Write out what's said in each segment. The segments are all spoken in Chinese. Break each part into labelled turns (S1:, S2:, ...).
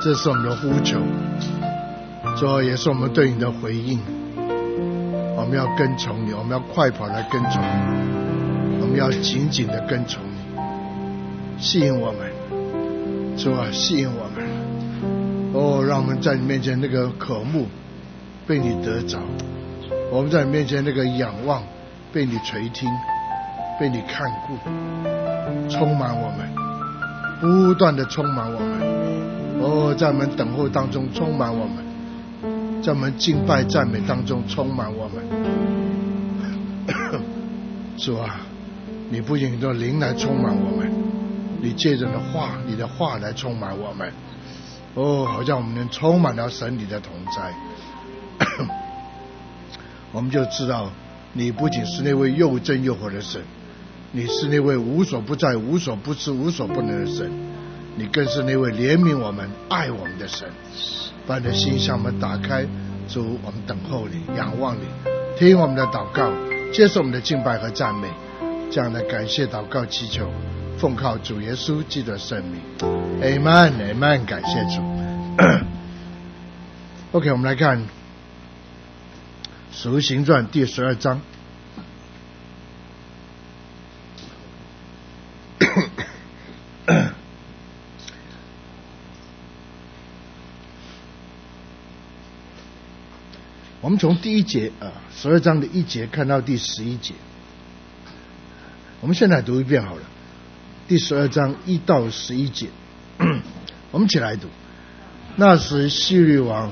S1: 这是我们的呼求，主也是我们对你的回应。我们要跟从你，我们要快跑来跟从你，我们要紧紧的跟从你，吸引我们，主啊，吸引我们。哦，让我们在你面前那个渴慕被你得着，我们在你面前那个仰望被你垂听，被你看顾，充满我们，不断的充满我们。哦，在我们等候当中充满我们，在我们敬拜赞美当中充满我们。主啊，你不仅用灵来充满我们，你借着你的话来充满我们。哦，好像我们能充满了神你的同在。我们就知道你不仅是那位又真又活的神，你是那位无所不在、无所不知、无所不能的神，你更是那位怜悯我们、爱我们的神。把你的心向我们打开，主，我们等候你，仰望你，听我们的祷告，接受我们的敬拜和赞美，这样的感谢祷告祈求，奉靠主耶稣基督的圣名 Amen Amen。 感谢主。OK， 我们来看使徒行传第12章。我们从第1节12章的1节看到第11节，我们现在读一遍好了。第12章1到11节，我们一起来读。那时希律王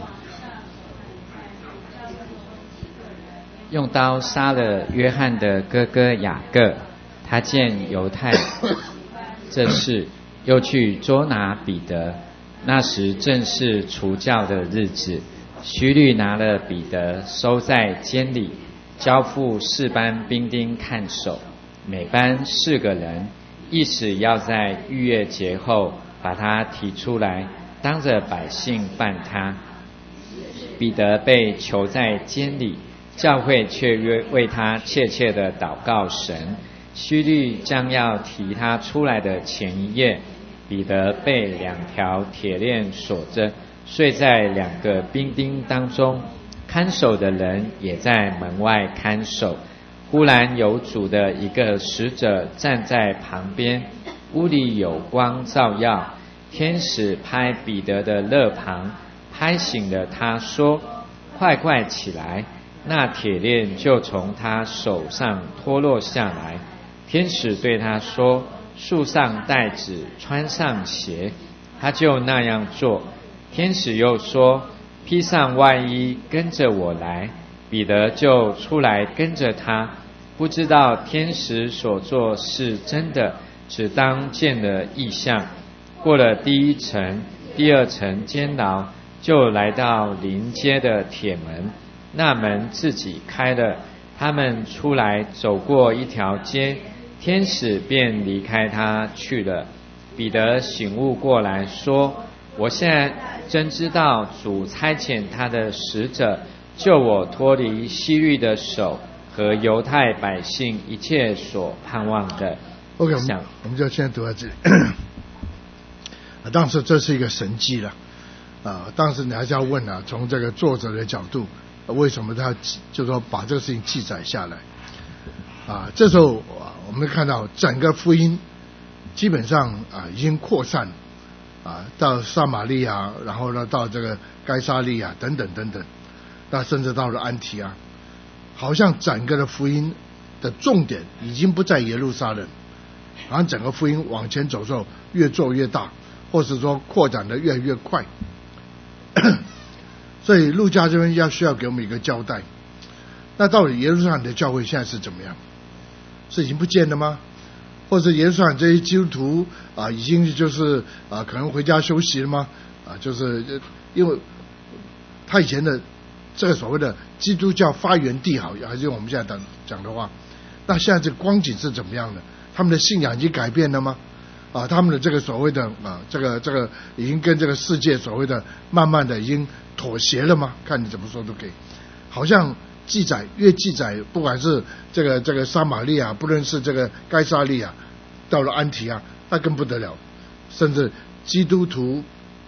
S2: 用刀杀了约翰的哥哥雅各，他见犹太这事，又去捉拿彼得。那时正是除酵的日子，希律拿了彼得收在监里，交付4班兵丁看守，每班4个人，意思要在逾越节后把他提出来，当着百姓办他。彼得被囚在监里，教会却为他切切的祷告神。希律将要提他出来的前一夜，彼得被2条铁链锁着，睡在2个兵丁当中，看守的人也在门外看守。忽然有主的一个使者站在旁边，屋里有光照耀，天使拍彼得的肋旁，拍醒了他，说：快快起来！那铁链就从他手上脱落下来。天使对他说：束上带子，穿上鞋。他就那样做。天使又说：披上外衣，跟着我来。彼得就出来跟着他，不知道天使所做是真的，只当见了异象。过了第1层、第2层监牢，就来到临街的铁门，那门自己开了，他们出来走过一条街，天使便离开他去了。彼得醒悟过来，说：我现在真知道主差遣他的使者救我脱离希律的手和犹太百姓一切所盼望的。
S1: OK， 我们就先读到这里。当时这是一个神迹了当时你还是要问从这个作者的角度，为什么他就说把这个事情记载下来这时候我们看到整个福音基本上已经扩散到撒玛利亚，然后呢到这个该撒利亚等等等等，那甚至到了安提阿，好像整个的福音的重点已经不在耶路撒冷，好像整个福音往前走之后越做越大，或是说扩展的越来越快。所以路加这边需要给我们一个交代，那到底耶路撒冷的教会现在是怎么样？是已经不见了吗？或者耶路撒冷这些基督徒已经就是可能回家休息了吗？就是因为他以前的这个所谓的基督教发源地还是用我们现在讲的话，那现在这个光景是怎么样的？他们的信仰已经改变了吗？他们的这个所谓的这个已经跟这个世界所谓的慢慢的已经妥协了吗？看你怎么说都可以。好像越记载，不管是这个撒玛利亚，不论是这个该撒利亚，到了安提阿，那更不得了，甚至基督徒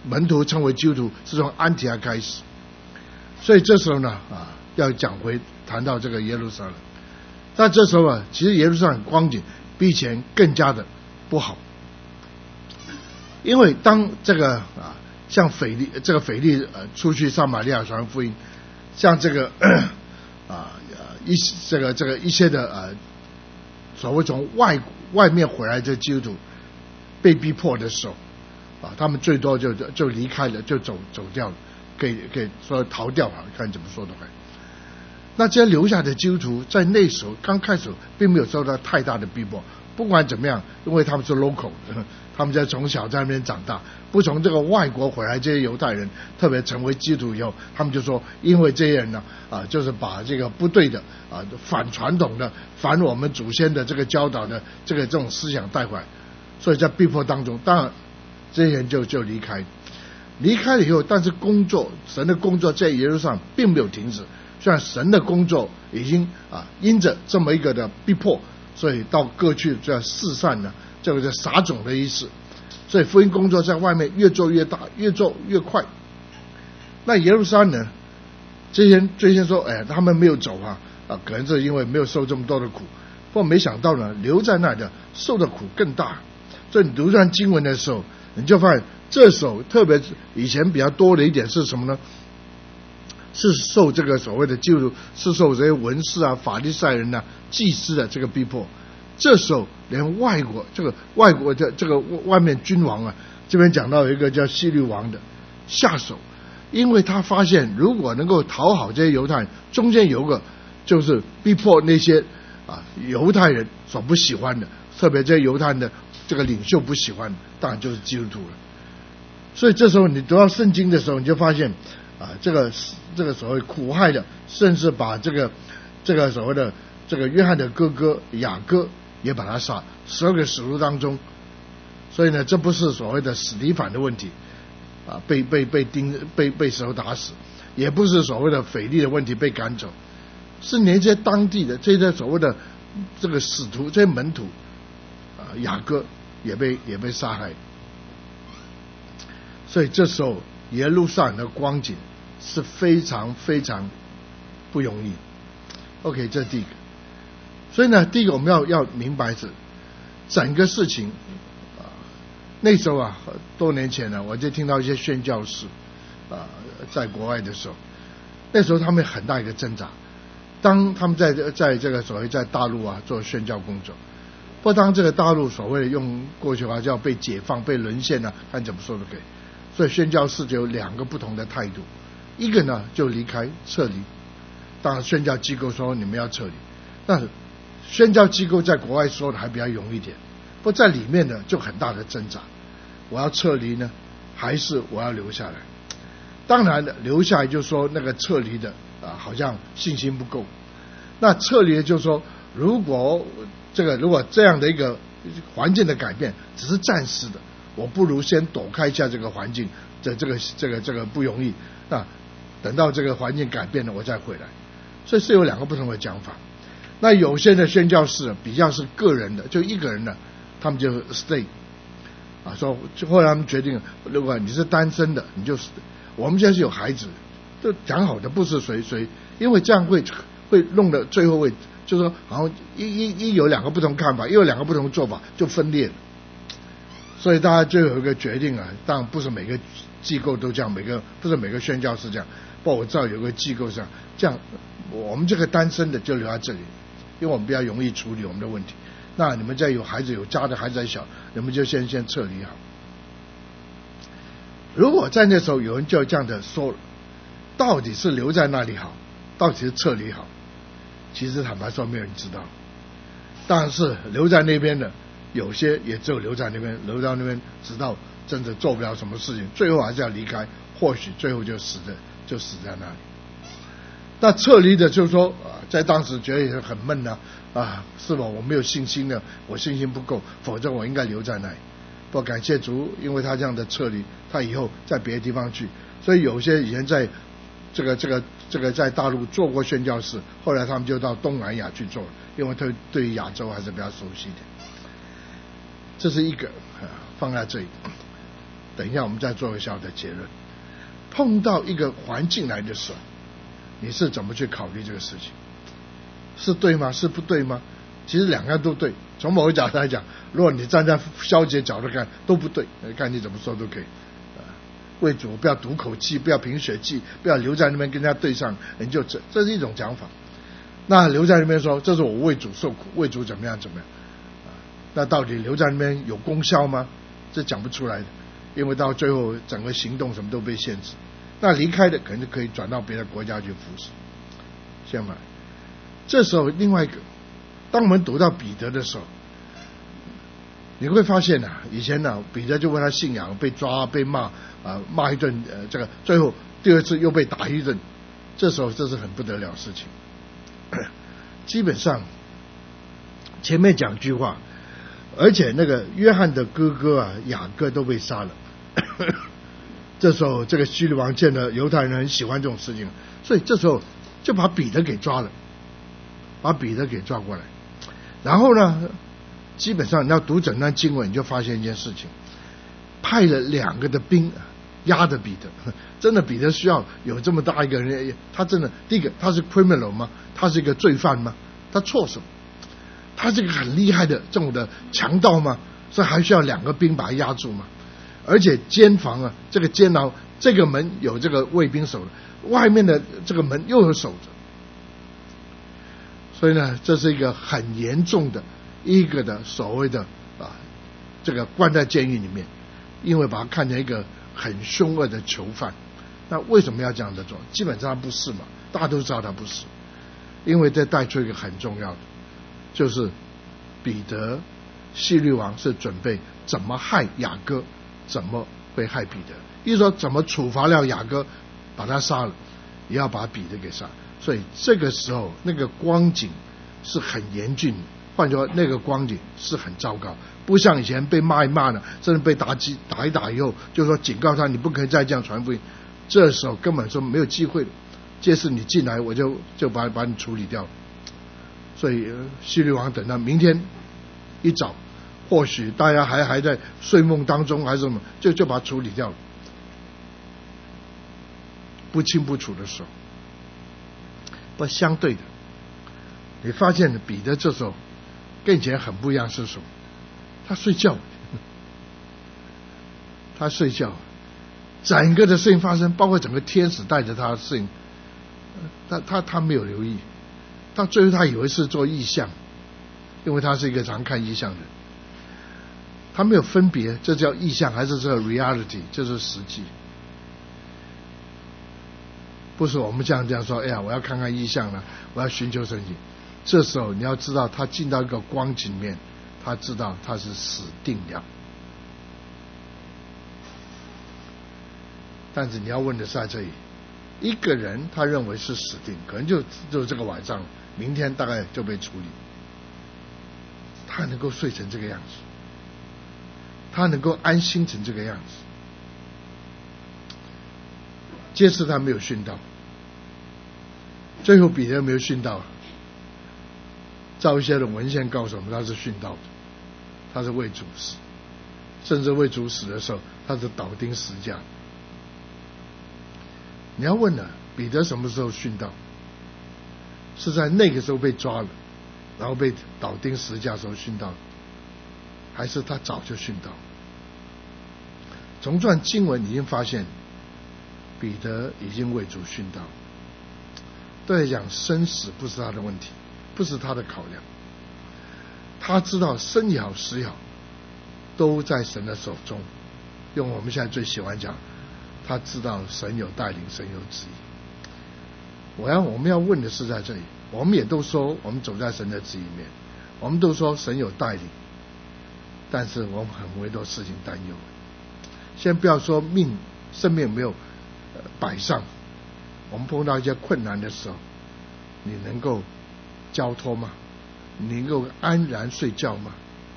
S1: 门徒成为基督徒是从安提阿开始。所以这时候呢要谈到这个耶路撒冷。但这时候其实耶路撒冷光景比以前更加的不好，因为当这个像腓利出去撒玛利亚传福音，像这个一些的所谓从外面回来的基督徒被逼迫的时候他们最多就离开了，就走掉了，可以说逃掉看怎么说的话。那这些留下的基督徒在那时候刚开始并没有受到太大的逼迫，不管怎么样，因为他们是 local， 他们从小在那边长大，不从这个外国回来这些犹太人，特别成为基督徒以后，他们就说，因为这些人呢就是把这个不对的反传统的、反我们祖先的这个教导的这种思想带回来，所以在逼迫当中，当然这些人就离开了以后，但是神的工作在耶路撒冷并没有停止。虽然神的工作已经因着这么一个的逼迫，所以到各区这四散呢，这个是撒种的意思。所以福音工作在外面越做越大，越做越快。那耶路撒冷呢，这些人说，他们没有走可能是因为没有受这么多的苦，不过没想到呢，留在那里的受的苦更大。所以你读这段经文的时候，你就发现这时候特别以前比较多的一点是什么呢？是受这个所谓的基督徒，是受这些文士法利赛人祭司的这个逼迫。这时候连外国的这个外面君王这边讲到有一个叫希律王的下手，因为他发现如果能够讨好这些犹太人，中间有个就是逼迫那些犹太人所不喜欢的，特别这些犹太人的这个领袖不喜欢的，当然就是基督徒了。所以这时候你读到圣经的时候，你就发现这个所谓苦害的，甚至把这个所谓的这个约翰的哥哥雅各也把他杀，12个使徒当中。所以呢，这不是所谓的史提反的问题被石头打死，也不是所谓的腓力的问题被赶走，是连这些当地的这些所谓的这个使徒这些门徒雅各也被杀害。所以这时候耶路撒冷的光景是非常非常不容易。 OK， 这是第一个。所以呢，第一个我们要明白是整个事情那时候多年前呢，我就听到一些宣教士在国外的时候，那时候他们很大一个挣扎。当他们在这个所谓在大陆做宣教工作，不当这个大陆所谓用过去话叫被解放被沦陷看怎么说都可以。所以宣教士就有两个不同的态度，一个呢就离开撤离，当然宣教机构说你们要撤离，那宣教机构在国外说的还比较容易一点，不在里面呢就很大的挣扎，我要撤离呢还是我要留下来。当然留下来就说那个撤离的好像信心不够，那撤离的就说如果这样的一个环境的改变只是暂时的，我不如先躲开一下这个环境，这个不容易，那等到这个环境改变了我再回来。所以是有两个不同的讲法。那有些的宣教士比较是个人的，就一个人的，他们就 stay 说后来他们决定，如果你是单身的你就 stay， 我们现在是有孩子，就讲好的不是谁，因为这样会弄得最后会就是说好像一有两个不同看法，又有两个不同做法就分裂了。所以大家就有一个决定当然不是每个机构都这样，不是每个宣教士这样，不过我知道有个机构上这样，我们这个单身的就留在这里，因为我们比较容易处理我们的问题。那你们在有孩子有家的孩子还小，你们就先撤离好。如果在那时候有人就这样的说了，到底是留在那里好，到底是撤离好，其实坦白说没有人知道。但是留在那边的有些也只有留在那边直到真的做不了什么事情，最后还是要离开，或许最后就死在那里。那撤离的就是说在当时觉得也很闷是吧，我没有信心了，我信心不够，否则我应该留在那里。不过感谢主，因为他这样的撤离，他以后在别的地方去，所以有些以前在这个在大陆做过宣教士，后来他们就到东南亚去做了，因为他对于亚洲还是比较熟悉的。这是一个放在这里。 等一下我们再做个小的结论。碰到一个环境来的时候，你是怎么去考虑这个事情？是对吗？是不对吗？其实两个都对。从某个角度来讲，如果你站在消极角度看，都不对，看你怎么说都可以。为主不要赌口气，不要凭血气，不要留在那边跟人家对上，你就这是一种讲法。那留在那边说，这是我为主受苦，为主怎么样怎么样，那到底留在那边有功效吗？这讲不出来的，因为到最后整个行动什么都被限制。那离开的可能可以转到别的国家去服侍。相反，这时候另外一个，当我们读到彼得的时候，你会发现以前彼得就为他信仰被抓被骂骂一顿，这个最后第二次又被打一顿，这时候这是很不得了的事情。基本上前面讲句话，而且那个约翰的哥哥雅各都被杀了。这时候这个希律王见了犹太人很喜欢这种事情，所以这时候就把彼得给抓了，把彼得给抓过来。然后呢，基本上你要读整段经文，你就发现一件事情，派了2个的兵压着彼得。真的彼得需要有这么大一个人？他真的第一个他是 criminal 吗？他是一个罪犯吗？他错什么？他是一个很厉害的这种的强盗吗？所以还需要2个兵把他压住吗？而且监房这个监牢这个门有这个卫兵守的，外面的这个门又有守着。所以呢，这是一个很严重的一个的所谓的这个关在监狱里面，因为把他看成一个很凶恶的囚犯。那为什么要这样的做？基本上他不是嘛，大家都知道他不是，因为这带出一个很重要的，就是彼得希律王是准备怎么害雅各，怎么会害彼得，意思说怎么处罚了雅各，把他杀了，也要把彼得给杀。所以这个时候那个光景是很严峻的，换句话说那个光景是很糟糕，不像以前被骂一骂呢，甚至被打一打以后就说警告他你不可以再这样传福音，这时候根本说没有机会了，这次你进来我就把你处理掉了。所以希律王等到明天一早，或许大家还在睡梦当中还是什么，就把它处理掉了。不清不楚的时候，不相对的，你发现彼得这时候跟以前很不一样是什么？他睡觉，他睡觉，整个的事情发生，包括整个天使带着他的事情，他没有留意，到最后他以为是做异象，因为他是一个常看异象的人，他没有分别这叫异象还是这个 reality， 这是实际。不是我们这样说，哎呀，我要看看异象了，我要寻求神迹。这时候你要知道，他进到一个光景里面，他知道他是死定了。但是你要问的是在这里，一个人他认为是死定，可能就这个晚上，明天大概就被处理。他能够睡成这个样子，他能够安心成这个样子。这次他没有殉道，最后彼得没有殉道，照一些的文献告诉我们他是殉道的，他是为主死，甚至为主死的时候他是倒钉十架。你要问了，彼得什么时候殉道？是在那个时候被抓了，然后被倒钉十架的时候殉道，还是他早就殉道？从这段经文已经发现彼得已经为主殉道。对来讲，生死不是他的问题，不是他的考量。他知道生也好死也好都在神的手中，用我们现在最喜欢讲，他知道神有带领，神有旨意。我们要问的是在这里，我们也都说我们走在神的旨意里面，我们都说神有带领，但是我们很为多事情担忧。先不要说生命没有摆上，我们碰到一些困难的时候，你能够交托吗？你能够安然睡觉吗？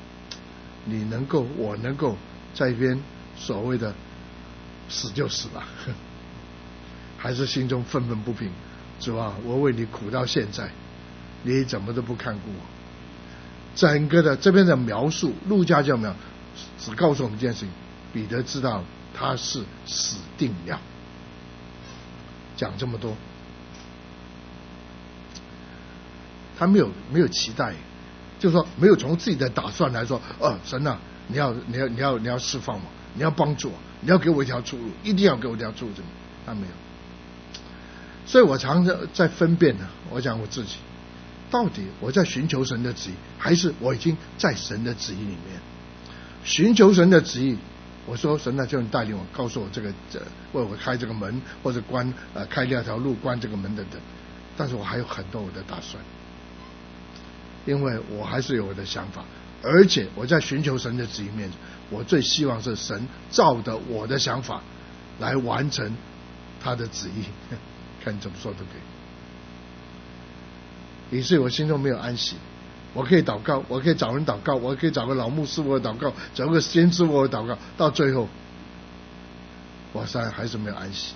S1: 我能够在一边所谓的死就死了，还是心中愤愤不平？主啊，我为你苦到现在，你怎么都不看顾我？整个的这边的描述，路加教描只告诉我们一件事情： 彼得知道他是死定了。讲这么多，他没有期待，就是说没有从自己的打算来说，神啊，你要释放我，你要帮助我，你要给我一条出路，一定要给我一条出路，他没有。所以我常常在分辨呢，我讲我自己，到底我在寻求神的旨意，还是我已经在神的旨意里面？寻求神的旨意，我说神啊，就你带领我，告诉我为我开这个门，或者开那条路，关这个门等等。但是我还有很多我的打算，因为我还是有我的想法，而且我在寻求神的旨意面，我最希望是神照着我的想法来完成他的旨意。看你怎么说都可以。于是我心中没有安息，我可以祷告，我可以找人祷告，我可以找个老牧师我祷告，找个先知我祷告，到最后我还是没有安息。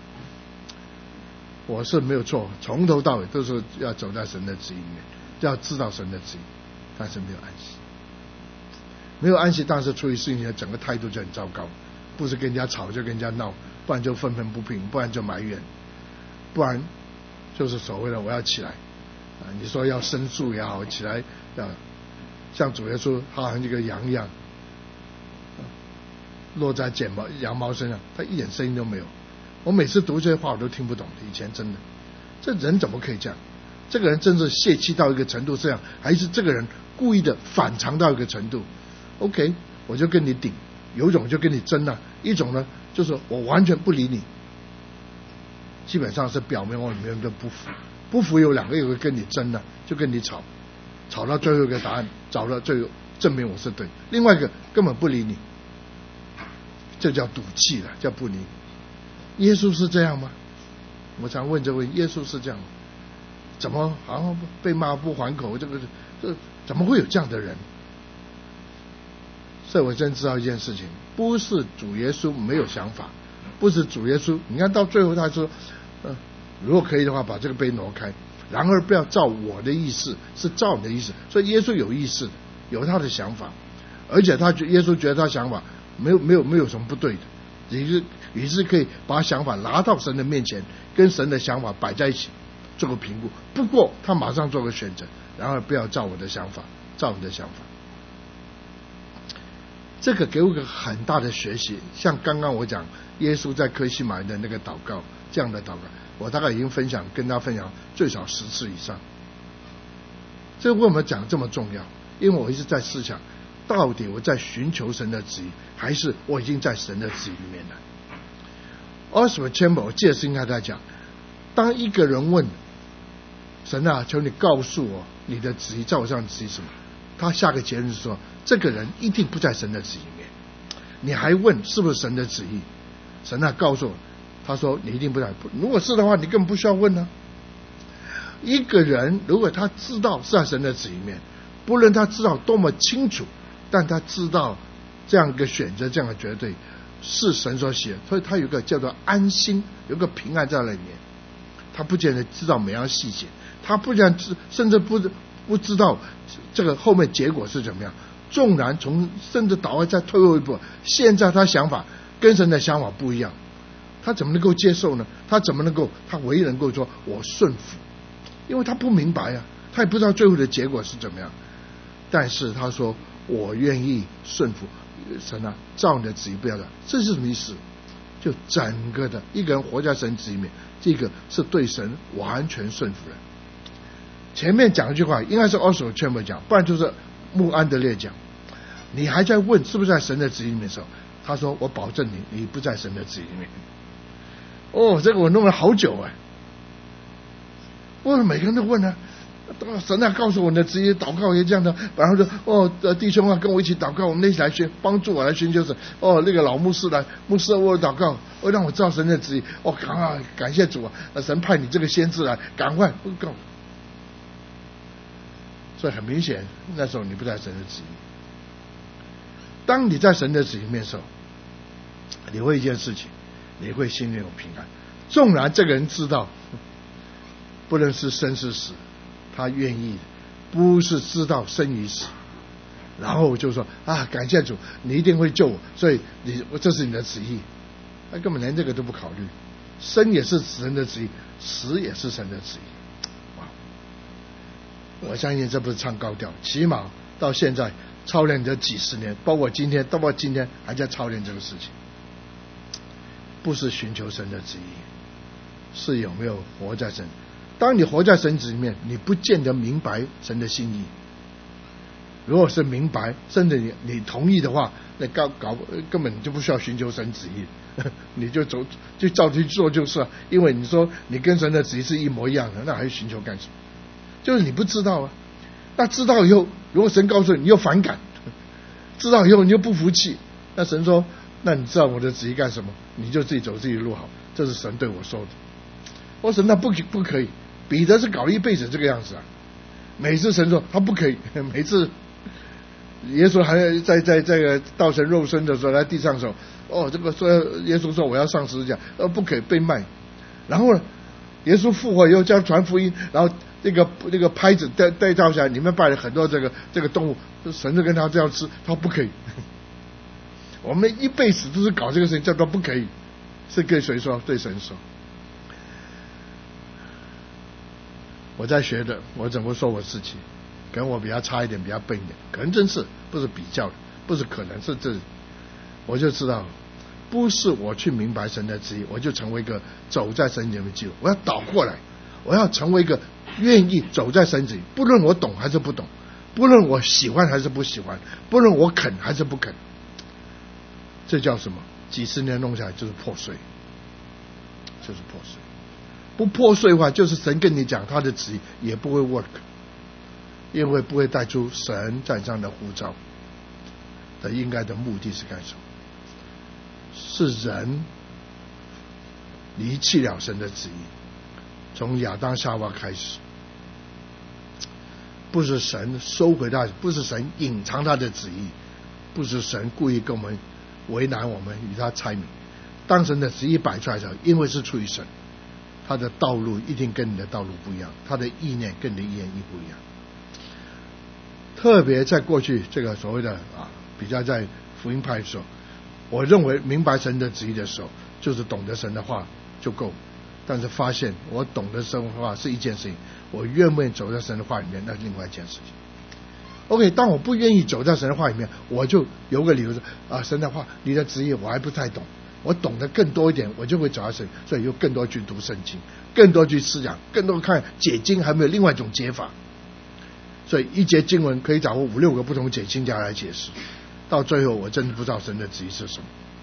S1: 我是没有错，从头到尾都是要走在神的旨意里面，要知道神的旨意，但是没有安息。没有安息，当时处理事情的整个态度就很糟糕，不是跟人家吵就跟人家闹，不然就愤愤不平，不然就埋怨，不然就是所谓的我要起来你说要申诉也好，起来要像主耶稣他好像这个羊一样落在羊毛身上，他一点声音都没有。我每次读这些话我都听不懂，以前真的，这人怎么可以这样？这个人真是泄气到一个程度这样，还是这个人故意的反常到一个程度？ OK， 我就跟你顶，有一种就跟你争了，一种呢就是我完全不理你，基本上是表面或里面都不服。不服有两个，有个跟你争了，就跟你吵到最后一个答案，找到最后证明我是对，另外一个根本不理你，这叫赌气了，叫不理你。耶稣是这样吗？我常问这位，耶稣是这样吗？怎么好像被骂不还口？这怎么会有这样的人？所以我真知道一件事情，不是主耶稣没有想法，不是主耶稣，你看到最后他说如果可以的话把这个杯挪开，然而不要照我的意思，是照你的意思。所以耶稣有意识的，有他的想法，而且耶稣觉得他想法没有什么不对的，于是可以把想法拿到神的面前，跟神的想法摆在一起做个评估。不过他马上做个选择，然而不要照我的想法，照你的想法。这个给我一个很大的学习，像刚刚我讲耶稣在客西马尼的那个祷告，这样的祷告我大概已经跟他分享最少10次以上。这为什么讲这么重要？因为我一直在思想，到底我在寻求神的旨意，还是我已经在神的旨意里面了。Oswald Chambers 我记得是应该在讲，当一个人问神啊，求你告诉我你的旨意，在我上的旨意什么，他下个结论是说，这个人一定不在神的旨意里面。你还问是不是神的旨意？神啊告诉我，他说你一定不在。如果是的话，你根本不需要问呢。一个人如果他知道是在神的旨意里面，不论他知道多么清楚，但他知道这样一个选择，这样的绝对是神所写，所以他有个叫做安心，有个平安在那里面。他不见得知道每样细节，他甚至不知道这个后面结果是怎么样。纵然甚至倒外再退后一步，现在他想法跟神的想法不一样，他怎么能够接受呢？他唯一能够说我顺服，因为他不明白啊，他也不知道最后的结果是怎么样。但是他说我愿意顺服神啊，照你的旨意不要的。这是什么意思？就整个的一个人活在神旨意里面，这个是对神完全顺服的。前面讲一句话应该是Oswald Chambers讲，不然就是穆安德烈讲。你还在问是不是在神的旨意里面的时候，他说我保证你不在神的旨意里面。这个我弄了好久为什么每个人都问呢？神啊告诉我你的旨意，祷告也这样的，然后就弟兄啊跟我一起祷告，我们一起来帮助我来寻求神。那个老牧师来，牧师我祷告，让我知道神的旨意。赶快感谢主啊，神派你这个先知来，赶快告。所以很明显，那时候你不在神的旨意。当你在神的旨意里面的时候，你会一件事情，你会心里有平安。纵然这个人知道，不论是生是死，他愿意，不是知道生与死， 然后就说感谢主，你一定会救我，所以这是你的旨意。他根本连这个都不考虑，生也是神的旨意，死也是神的旨意。哇！我相信这不是唱高调，起码到现在操练这几十年，包括今天还在操练这个事情。不是寻求神的旨意，是有没有活在神。当你活在神旨里面，你不见得明白神的心意。如果是明白，甚至你同意的话，那根本就不需要寻求神旨意，你就照去做就是了。因为你说你跟神的旨意是一模一样的，那还寻求干什么？就是你不知道啊。那知道以后，如果神告诉你，你又反感；知道以后你又不服气。那神说：“那你知道我的旨意干什么？你就自己走自己的路好。”这是神对我说的。我说：“那不可以。”彼得是搞了一辈子这个样子啊。每次神说他不可以，每次耶稣还在这个道成肉身的时候，在地上说：“这个说耶稣说我要上十字架，不可以被卖。”然后呢，耶稣复活以后叫传福音，然后那个拍子带照下来，里面摆了很多这个动物，神就跟他这样吃，他说不可以。我们一辈子都是搞这个事情，叫做不可以，是对谁说？对神说。我在学的，我怎么说我自己？可能我比较差一点，比较笨一点，可能真是不是比较的，不是可能是这，我就知道，不是我去明白神的旨意，我就成为一个走在神里面的基督。我要倒过来，我要成为一个愿意走在神旨意，不论我懂还是不懂，不论我喜欢还是不喜欢，不论我肯还是不肯。这叫什么？几十年弄下来就是破碎，就是破碎。不破碎的话，就是神跟你讲他的旨意也不会 work， 因为不会带出神在上的呼召的应该的目的是干什么？是人离弃了神的旨意，从亚当夏娃开始，不是神收回他，不是神隐藏他的旨意，不是神故意跟我们为难我们与他猜谜。当神的旨意摆出来的时候，因为是出于神，他的道路一定跟你的道路不一样，他的意念跟你的意念一不一样。特别在过去这个所谓的比较在福音派的时候，我认为明白神的旨意的时候，就是懂得神的话就够。但是发现我懂得神的话是一件事情，我愿不愿意走在神的话里面，那是另外一件事情。OK， 当我不愿意走在神的话里面，我就有个理由说神的话，你的旨意我还不太懂，我懂得更多一点，我就会走在神，所以又更多去读圣经，更多去思想，更多看解经，还没有另外一种解法。所以一节经文可以掌握5、6个不同解经家来解释，到最后我真的不知道神的旨意是什么。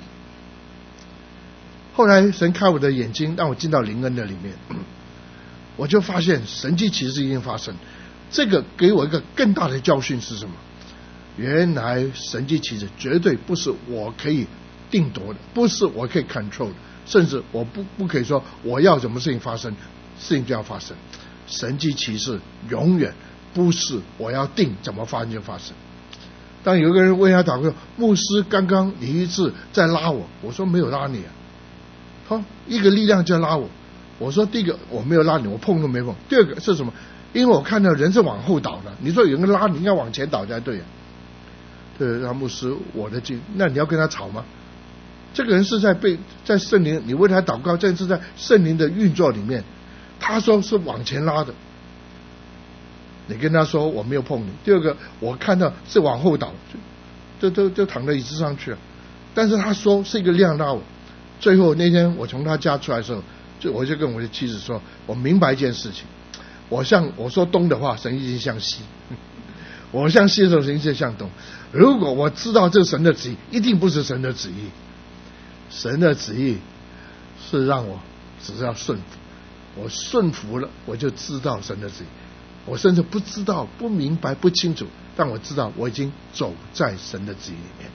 S1: 后来神开我的眼睛，让我进到灵恩的里面，我就发现神迹奇事已经发生。这个给我一个更大的教训是什么？原来神迹奇事绝对不是我可以定夺的，不是我可以 control 的，甚至我不可以说我要什么事情发生，事情就要发生。神迹奇事永远不是我要定怎么发生就发生。当有一个人为他祷告，牧师刚刚你一次在拉我，我说没有拉你啊，好，一个力量就拉我。我说第一个我没有拉你，我碰都没碰。第二个是什么？因为我看到人是往后倒的，你说有人拉你应该往前倒才对啊。对，让牧师我的经，那你要跟他吵吗？这个人是在圣灵，你为他祷告，这是在圣灵的运作里面，他说是往前拉的，你跟他说我没有碰你。第二个我看到是往后倒，就躺在椅子上去了，但是他说是一个力量拉我。最后那天我从他家出来的时候，我就跟我的妻子说，我明白一件事情，我说东的话，神一定向西；我向西的时候，神一定向东。如果我知道这是神的旨意，一定不是神的旨意。神的旨意是让我只是要顺服，我顺服了，我就知道神的旨意。我甚至不知道、不明白、不清楚，但我知道我已经走在神的旨意里面。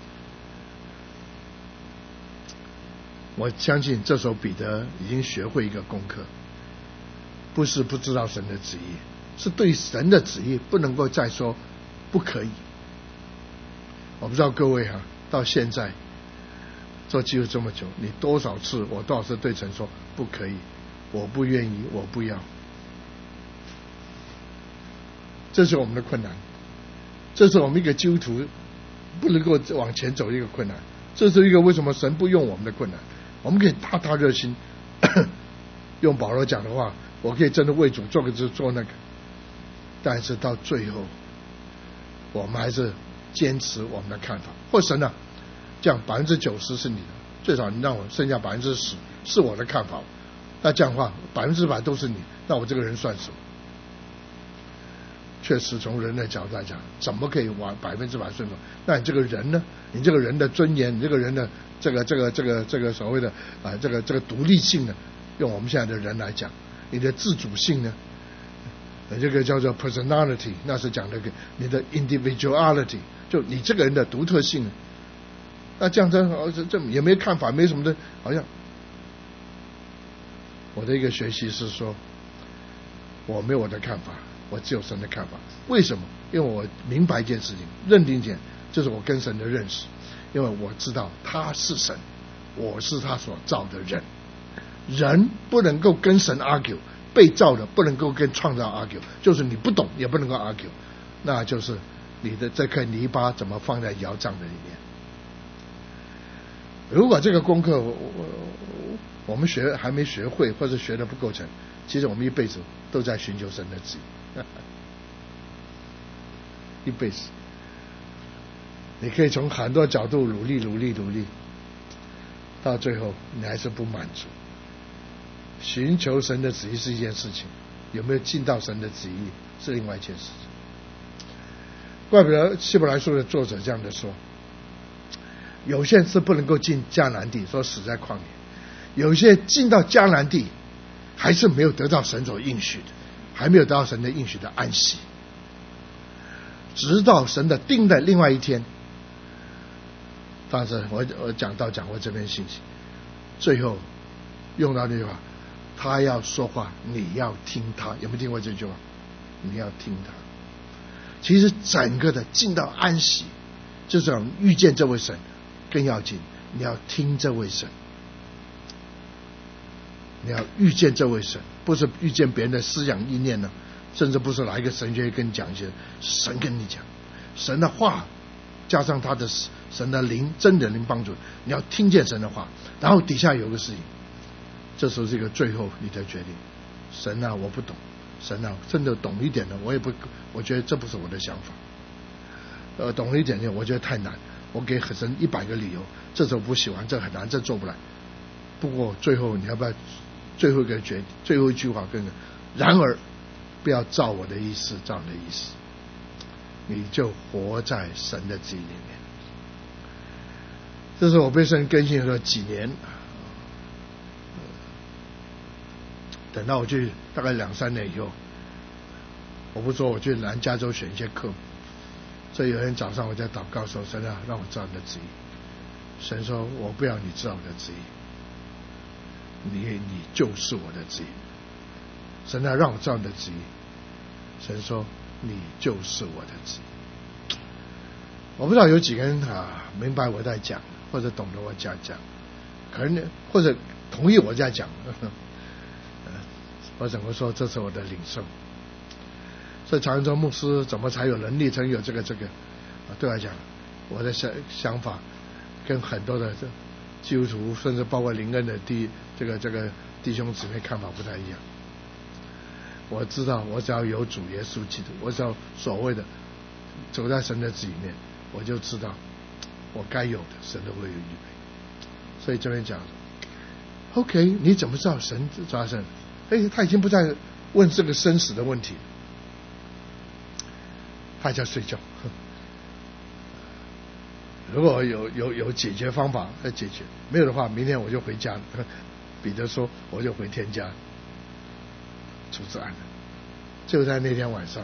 S1: 我相信这时候彼得已经学会一个功课，不是不知道神的旨意，是对神的旨意不能够再说不可以。我不知道各位到现在做基督这么久，你多少次对神说不可以，我不愿意，我不要。这是我们的困难。 这是我们一个基督徒不能够往前走一个困难，这是一个为什么神不用我们的困难。我们可以大大热心，用保罗讲的话，我可以真的为主做个这做那个，但是到最后我们还是坚持我们的看法。或神啊，这样90%是你的，最少你让我剩下10%是我的看法，那这样的话100%都是你，那我这个人算什么？确实从人的角度来讲，怎么可以完100%顺服？那你这个人呢？你这个人的尊严，你这个人的这个所谓的这个独立性呢？用我们现在的人来讲，你的自主性呢？这个叫做 personality， 那是讲那个你的 individuality， 就你这个人的独特性。那这样这也没看法，没什么的，好像我的一个学习是说，我没有我的看法，我只有神的看法。为什么？因为我明白一件事情，认定一件，就是我跟神的认识。因为我知道他是神，我是他所造的人，人不能够跟神 argue， 被造的不能够跟创造 argue， 就是你不懂也不能够 argue， 那就是你的这颗泥巴怎么放在窑匠的里面。如果这个功课我们还没学会，或者学得不够成，其实我们一辈子都在寻求神的旨意，一辈子。你可以从很多角度努力，到最后你还是不满足。寻求神的旨意是一件事情，有没有尽到神的旨意是另外一件事情。怪不得希伯来书的作者这样的说，有些人是不能够进迦南地，说死在旷野；有些进到迦南地，还是没有得到神所应许的，还没有得到神的应许的安息，直到神的定的另外一天。但是我讲过这篇信息，最后用到那句话，他要说话，你要听他。有没有听过这句话？你要听他。其实整个的进到安息，就是要遇见这位神更要紧，你要听这位神，你要遇见这位神，不是遇见别人的思想意念呢，甚至不是来一个神学跟你讲一些，神跟你讲神的话，加上他的神的灵，真的灵帮助你，要听见神的话。然后底下有个事情，这时候是一个最后你的决定。神啊，我不懂，神啊，真的懂一点的，我也不，我觉得这不是我的想法。懂了一点点，我觉得太难，我给神100个理由，这时候不喜欢，这很难，这做不来。不过最后你要不要最后一句话跟着，然而不要照我的意思，照你的意思，你就活在神的旨意里面。这是我被神更新了几年，等到我去大概2-3年以后，我不说我去南加州选一些课，所以有天早上我在祷告说，神啊，让我知道你的旨意。神说，我不要你知道我的旨意，你就是我的旨意。神啊，让我知道你的旨意。神说，你就是我的旨意。我不知道有几个人明白我在讲，或者懂得我在讲，可能或者同意我在讲。我怎么说？这是我的领受。所以常州牧师怎么才有能力，才有这个？对我来讲，我的想法跟很多的基督徒，甚至包括灵恩的这个弟兄姊妹看法不太一样。我知道，我只要有主耶稣基督，我只要所谓的走在神的旨里面，我就知道我该有的神都会有预备。所以这边讲 OK， 你怎么知道神抓神？他已经不再问这个生死的问题，他在睡觉。如果有解决方法再解决，没有的话，明天我就回家了。彼得说，我就回天家，处置安了。就在那天晚上，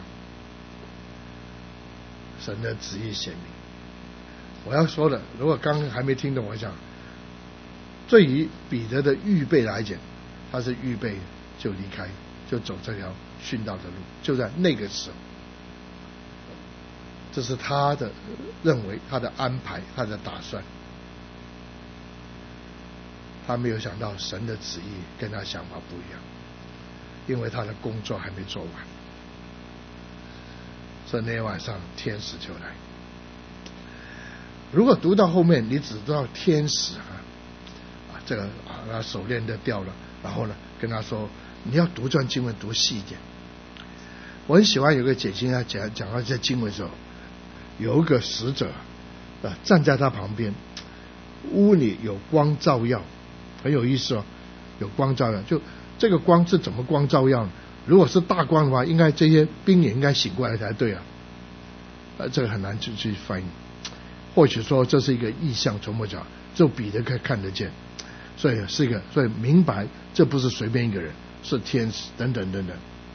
S1: 神的旨意显明。我要说的，如果刚刚还没听懂，我想，对于彼得的预备来讲，他是预备就离开，就走这条殉道的路，就在那个时候。这是他的认为，他的安排，他的打算。他没有想到神的旨意跟他想法不一样，因为他的工作还没做完。 所以那天晚上天使就来。如果读到后面，你只知道天使这个他手链都掉了，然后呢跟他说你要读这段经文读细一点。我很喜欢有个解经家讲到这经文的时候，有一个使者站在他旁边，屋里有光照耀，很有意思哦，有光照耀。就这个光是怎么光照耀呢？如果是大光的话，应该这些兵也应该醒过来才对啊。这个很难去翻译。或许说这是一个意象，从我讲，只有彼得可以看得见，所以是一个，所以明白这不是随便一个人，是天使等等等等。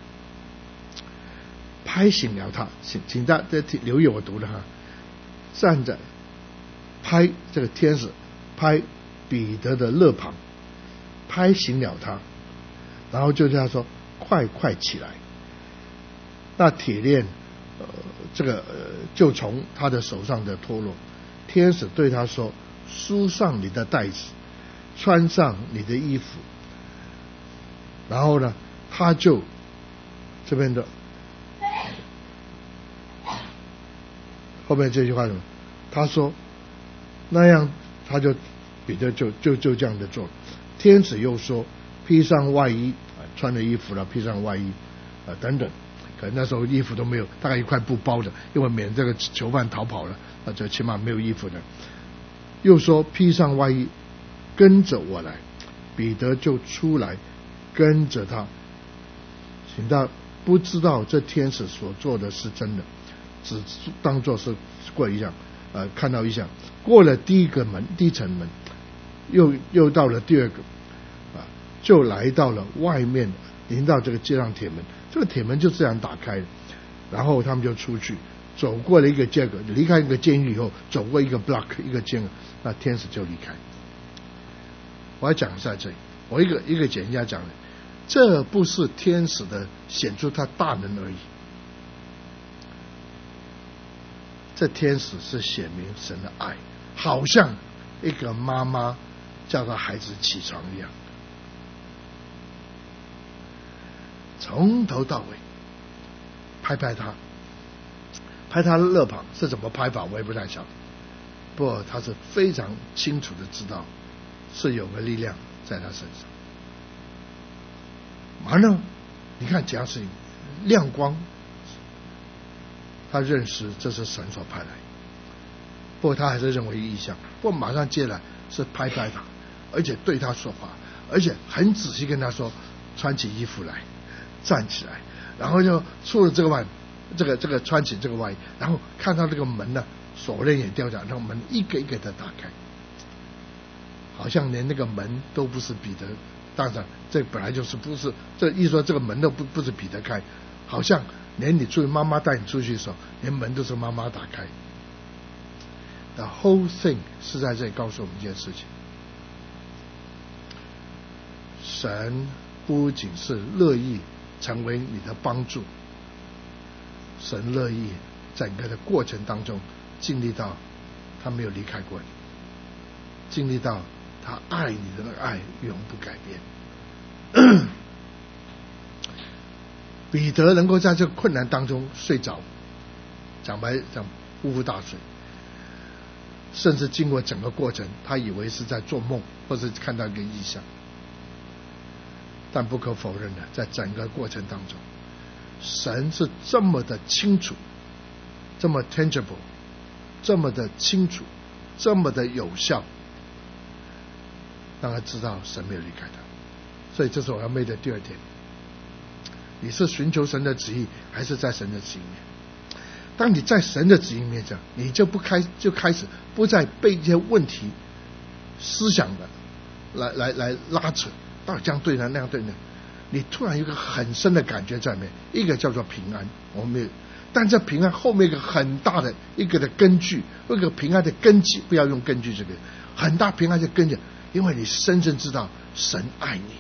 S1: 拍醒了他，请大家留意我读的站着拍这个天使拍彼得的肋旁，拍醒了他，然后就对他说快起来。那铁链就从他的手上的脱落。天使对他说梳上你的带子，穿上你的衣服。然后呢他就这边的后面这句话什么？他说那样，他就彼得就这样的做。天使又说披上外衣，穿了衣服了，披上外衣等等。可能那时候衣服都没有，大概一块布包着，因为免这个囚犯逃跑了，就起码没有衣服的。又说披上外衣，跟着我来。彼得就出来跟着他。请他不知道这天使所做的是真的，只当作是过一样，看到一项。过了第一层门，又到了第二个，就来到了外面，临到这个街上铁门。这个铁门就这样打开了，然后他们就出去，走过了一个街口，离开一个监狱以后，走过一个 block 一个监口，那天使就离开。我要讲在这里，我一个简家讲的，这不是天使的显出他大能而已，这天使是显明神的爱，好像一个妈妈叫她孩子起床一样。从头到尾拍他的肋旁，是怎么拍法我也不太晓得，不过他是非常清楚的知道是有个力量在他身上。完了，你看这样事情亮光，他认识这是神所派来，不过他还是认为异象。不过马上接来是拍他，而且对他说话，而且很仔细跟他说穿起衣服来，站起来，然后就出了这个穿起这个外衣，然后看到这个门呢，锁链也掉下来，那个门一个一个的打开，好像连那个门都不是彼得。当然这本来就是不是，这一说这个门都不是彼得开，好像连你出去妈妈带你出去的时候，连门都是妈妈打开。The whole thing 是在这里告诉我们一件事情，神不仅是乐意成为你的帮助，神乐意整个的过程当中经历到他没有离开过你，经历到他爱你的那个爱永不改变。彼得能够在这个困难当中睡着，讲白讲呼大睡，甚至经过整个过程他以为是在做梦或是看到一个异象，但不可否认的，在整个过程当中神是这么的清楚，这么 tangible， 这么的清楚，这么的有效，让他知道神没有离开他。所以这是我要妹的第二点，你是寻求神的旨意还是在神的旨意里面？当你在神的旨意里面讲，你就开始不再被一些问题思想的来拉扯，到底这样对呢那样对呢，你突然有一个很深的感觉在里面，一个叫做平安，我们但这平安后面一个很大的一个的根据，一个平安的根基，不要用根据这个很大平安的根基，因为你深深知道神爱你，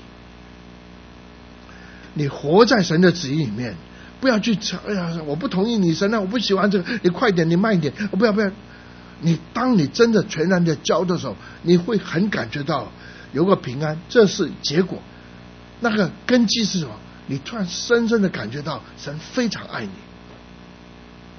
S1: 你活在神的旨意里面，不要去哎呀我不同意你神啊，我不喜欢这个，你快点你慢一点，不要，你当你真的全然的交的时候，你会很感觉到有个平安，这是结果。那个根基是什么？你突然深深的感觉到神非常爱你，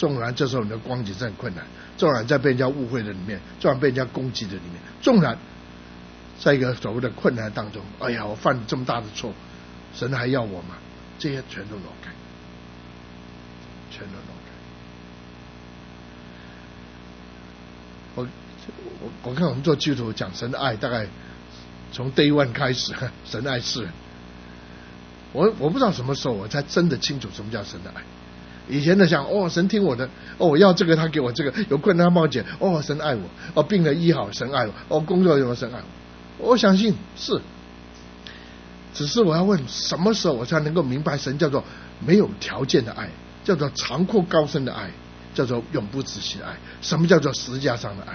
S1: 纵然这时候你的光景是很困难，纵然在被人家误会的里面，纵然被人家攻击的里面，纵然在一个所谓的困难当中，哎呀，我犯了这么大的错，神还要我吗？这些全都挪开，全都挪开。我看我们做基督徒讲神的爱，大概从 day one 开始，神爱世人。我不知道什么时候我才真的清楚什么叫神的爱。以前的想，神听我的，我要这个他给我这个，有困难他帮我解，神爱我，病了医好，神爱我，工作有神爱我。我相信是，只是我要问，什么时候我才能够明白神叫做没有条件的爱，叫做长阔高深的爱，叫做永不止息的爱？什么叫做十字架上的爱？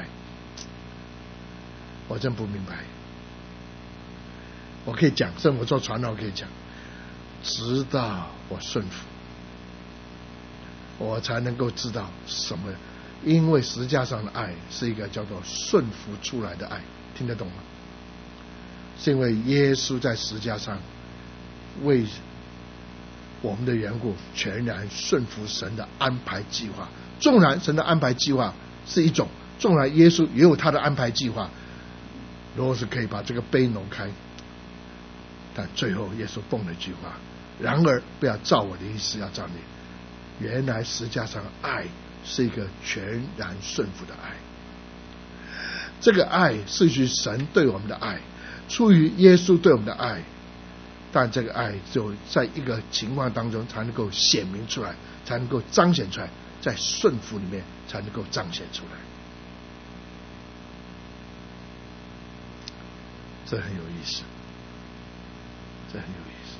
S1: 我真不明白。我可以讲，甚至我做传道可以讲，直到我顺服，我才能够知道什么。因为十字架上的爱是一个叫做顺服出来的爱，听得懂吗？是因为耶稣在十字架上为我们的缘故，全然顺服神的安排计划。纵然神的安排计划是一种，纵然耶稣也有他的安排计划，如果是可以把这个杯挪开，但最后耶稣蹦了一句话：然而不要照我的意思，要照你。原来十字架上的爱是一个全然顺服的爱。这个爱是于神对我们的爱，出于耶稣对我们的爱，但这个爱就在一个情况当中才能够显明出来，才能够彰显出来，在顺服里面才能够彰显出来。这很有意思，这很有意思。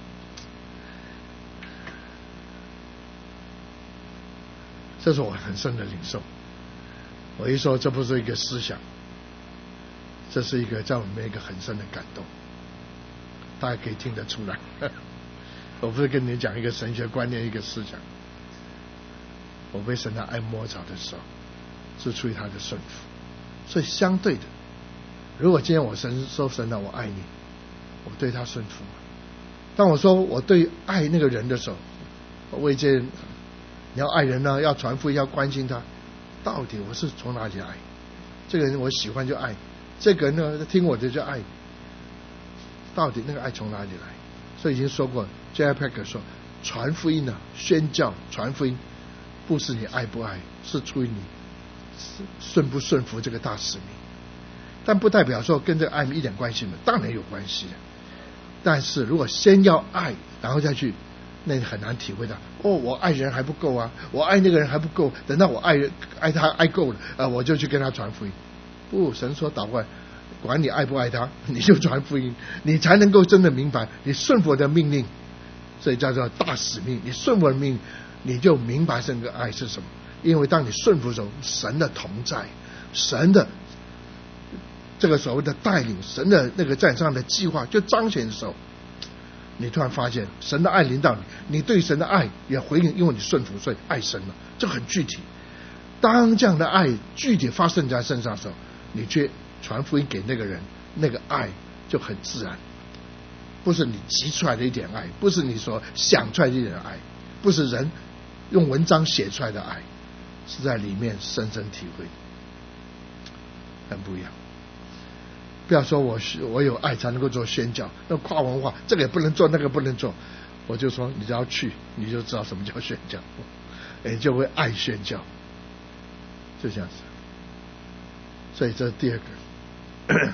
S1: 这是我很深的领受。我一说这不是一个思想，这是一个在我们一个很深的感动，大家可以听得出来。我不是跟你讲一个神学观念，一个思想。我被神的爱摸着的时候，是出于他的顺服。所以相对的，如果今天我说神啊，我爱你，我对他顺服。当我说我对爱那个人的时候，我为这你要爱人呢，要传福音，要关心他，到底我是从哪里爱？这个人我喜欢就爱，这个人呢听我的就爱，到底那个爱从哪里来？所以已经说过 J.I. Packer 说，传福音呢，宣教传福音，不是你爱不爱，是出于你顺不顺服这个大使命。但不代表说跟这个爱一点关系没有，当然有关系的。但是如果先要爱，然后再去，那你很难体会到，我爱人还不够啊，我爱那个人还不够，等到我爱他爱够了，我就去跟他传福音。不，神说倒过来，管你爱不爱他，你就传福音，你才能够真的明白，你顺服我的命令，所以叫做大使命。你顺服我的命令，你就明白这个爱是什么。因为当你顺服的时候，神的同在，神的这个所谓的带领，神的那个在上的计划就彰显的时候，你突然发现神的爱临到你，你对神的爱也回应，因为你顺服，所以爱神了。这很具体。当这样的爱具体发生在身上的时候，你去传福音给那个人，那个爱就很自然，不是你急出来的一点爱，不是你所想出来的一点爱，不是人用文章写出来的爱，是在里面深深体会，很不一样。不要说我有爱才能够做宣教，那跨文化这个也不能做，那个不能做。我就说你只要去，你就知道什么叫宣教，你就会爱宣教，就这样子。所以这是第二个。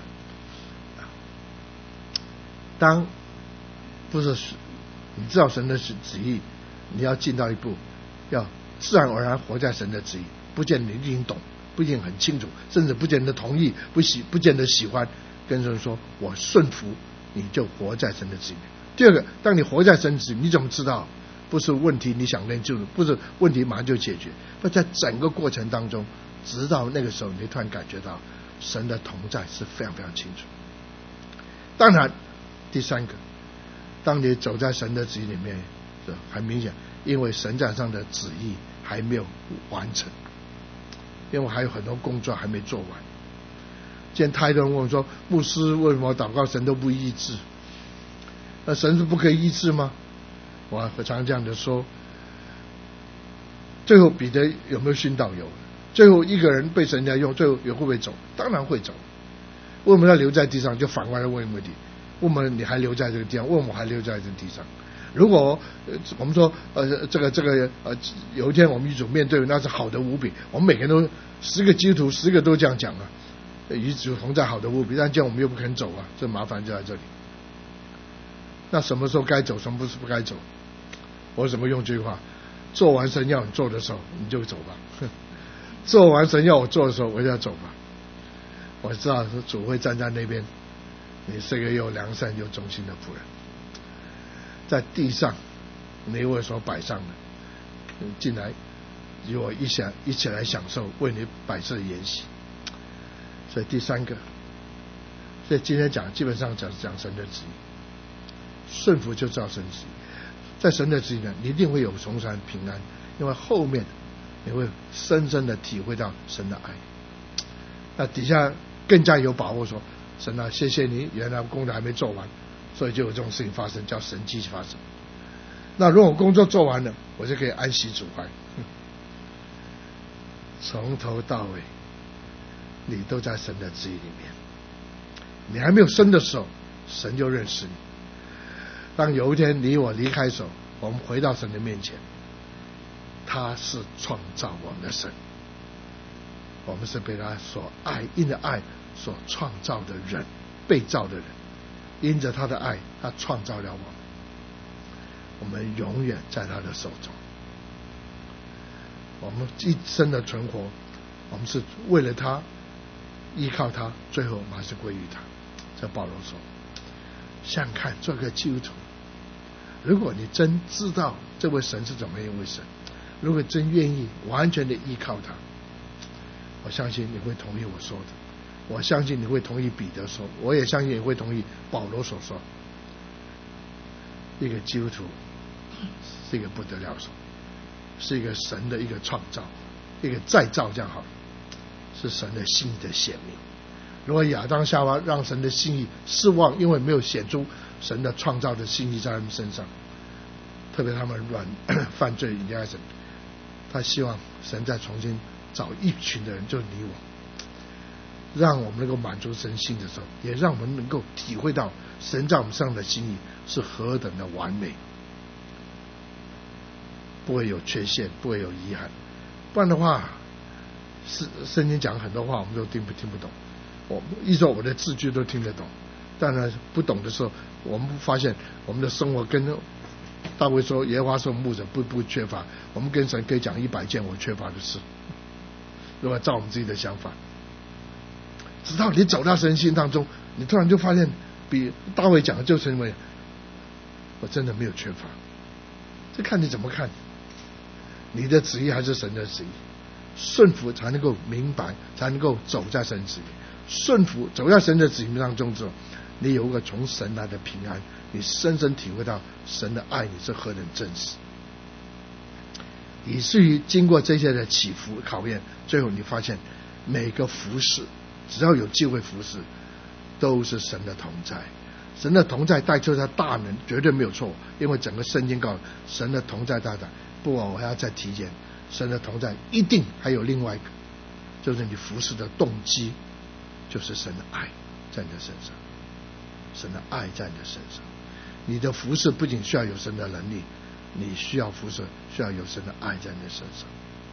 S1: 当不是你知道神的旨意，你要进到一步，要自然而然活在神的旨意，不见你一定懂，不一定很清楚，甚至不见得同意，不见得喜欢，跟神说我顺服，你就活在神的旨意。第二个，当你活在神的旨意，你怎么知道不是问题你想跟就不是问题马上就解决？那在整个过程当中，直到那个时候，你突然感觉到神的同在是非常非常清楚。当然，第三个，当你走在神的旨意里面，很明显，因为神在上的旨意还没有完成，因为还有很多工作还没做完。今天太多人问我说，牧师为什么祷告神都不医治？那神是不可以医治吗？我常这样的说， 最后彼得有没有殉道？有。最后一个人被神家用，最后也会不会走？当然会走。为什么要留在地上？就反过来问问题：为什么你还留在这个地方？为什么还留在这个地上？如果我们说有一天我们与主面对，那是好的无比。我们每个人都10个基督徒10个都这样讲啊，与主同在好的无比。但这样我们又不肯走啊，这麻烦就在这里。那什么时候该走，什么时候不该走？我怎么用这句话？做完神要你做的时候，你就走吧。做完神要我做的时候，我就要走吧。我知道主会站在那边，你是个又良善又忠心的仆人。在地上你为所摆上的，进来与我一起来享受为你摆设的筵席。所以第3个，所以今天讲基本上讲神的旨意，顺服就照神旨意。在神的旨意呢，你一定会有重山平安，因为后面你会深深的体会到神的爱。那底下更加有把握说，神啊，谢谢你，原来工作还没做完，所以就有这种事情发生，叫神迹发生。那如果工作做完了，我就可以安息主怀。从头到尾你都在神的旨意里面。你还没有生的时候，神就认识你。当有一天你我离开的时候，我们回到神的面前，他是创造我们的神，我们是被他所爱，因着爱所创造的人，被造的人，因着他的爱，他创造了我们，我们永远在他的手中。我们一生的存活，我们是为了他，依靠他，最后我们还是归于他。这保罗说，想看做个基督徒，如果你真知道这位神是怎么一位神，如果真愿意完全的依靠他，我相信你会同意我说的，我相信你会同意彼得说，我也相信你会同意保罗所说，一个基督徒是一个不得了的，是一个神的一个创造，一个再造，这样好，是神的心意的显明。如果亚当夏娃让神的心意失望，因为没有显出神的创造的心意在他们身上，特别他们犯罪离开神，他希望神再重新找一群的人，就是你我，让我们能够满足神心的时候，也让我们能够体会到神在我们身上的心意是何等的完美，不会有缺陷，不会有遗憾。不然的话，圣经讲很多话我们都听不懂，一说我的字句都听得懂，但是不懂的时候，我们发现我们的生活跟大卫说耶和华是牧者，不缺乏。我们跟神可以讲100件我缺乏的事，如果照我们自己的想法，直到你走到神心当中，你突然就发现比大卫讲的就是因为我真的没有缺乏。这看你怎么看，你的旨意还是神的旨意，顺服才能够明白，才能够走在神旨意。顺服走在神的旨意当中之后，你有一个从神来的平安，你深深体会到神的爱你是何等真实，以至于经过这些的起伏考验，最后你发现每个服事，只要有机会服事，都是神的同在。神的同在带出他大能，绝对没有错，因为整个圣经告诉神的同在大胆。不过我还要再提点，神的同在一定还有另外一个，就是你服事的动机，就是神的爱在你的身上，神的爱在你的身上。你的服事不仅需要有神的能力，你需要服事需要有神的爱在你的身上。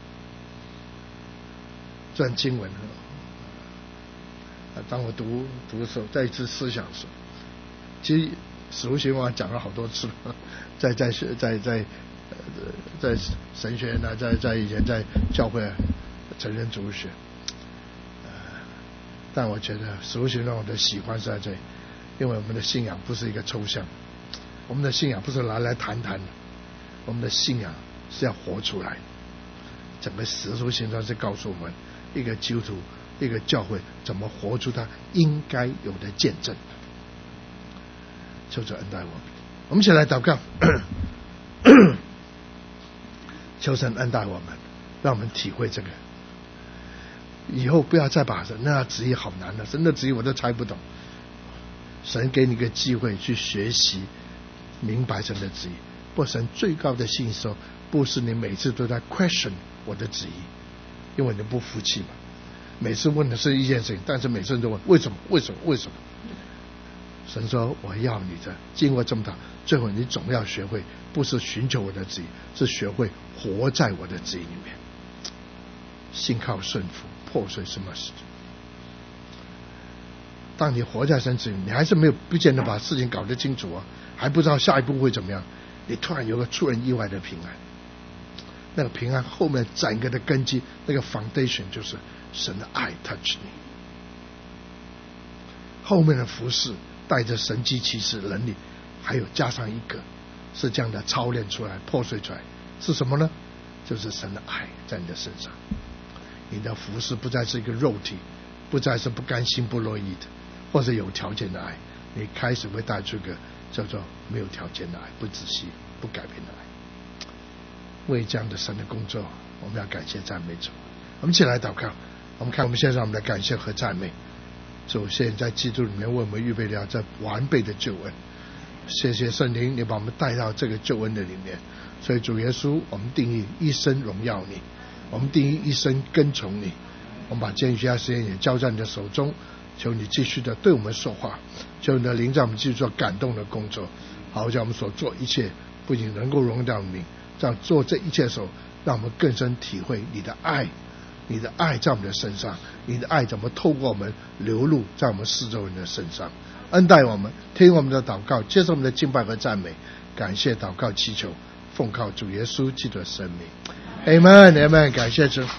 S1: 这段经文当我读的时候，再一次思想的时候，其实使徒行传讲了好多次，在神学院在以前在教会承认主学，但我觉得使徒行传我的喜欢是在这里，因为我们的信仰不是一个抽象，我们的信仰不是拿来谈谈的，我们的信仰是要活出来。整个使徒行传是告诉我们，一个基督徒一个教会怎么活出他应该有的见证。求主恩待我们，我们一起来祷告。求神恩待我们，让我们体会这个，以后不要再把神那旨意好难了，神的旨意我都猜不懂。神给你个机会去学习明白神的旨意，不过神最高的信说， 不是你每次都在 question 我的旨意，因为你不服气嘛。每次问的是一件事情，但是每次都问为什么为什么为什么。神说我要你的，经过这么大，最后你总要学会，不是寻求我的旨意，是学会活在我的旨意里面，信靠顺服，破碎什么事。当你活在神旨意，你还是不见得把事情搞得清楚啊，还不知道下一步会怎么样，你突然有个出人意外的平安。那个平安后面整个的根基，那个 foundation 就是神的爱 touch 你，后面的服事带着神迹奇事能力，还有加上一个是这样的操练出来破碎出来，是什么呢？就是神的爱在你的身上。你的服事不再是一个肉体，不再是不甘心不乐意的，或者有条件的爱，你开始会带出一个叫做没有条件的爱，不仔细不改变的爱。为这样的神的工作，我们要感谢赞美主。我们一起来祷告，我们看我们献上我们的感谢和赞美。主，现在基督里面为我们预备了这完备的救恩，谢谢圣灵，你把我们带到这个救恩的里面。所以主耶稣，我们定义一生荣耀你，我们定义一生跟从你。我们把今天余下时间也交在你的手中，求你继续的对我们说话，求你的灵在我们继续做感动的工作，好叫我们所做一切不仅能够荣耀你，这样做这一切的时候，让我们更深体会你的爱，你的爱在我们的身上，你的爱怎么透过我们流露在我们四周人的身上，恩待我们，听我们的祷告，接受我们的敬拜和赞美，感谢祷告祈求，奉靠主耶稣基督的圣名， Amen Amen， 感谢主。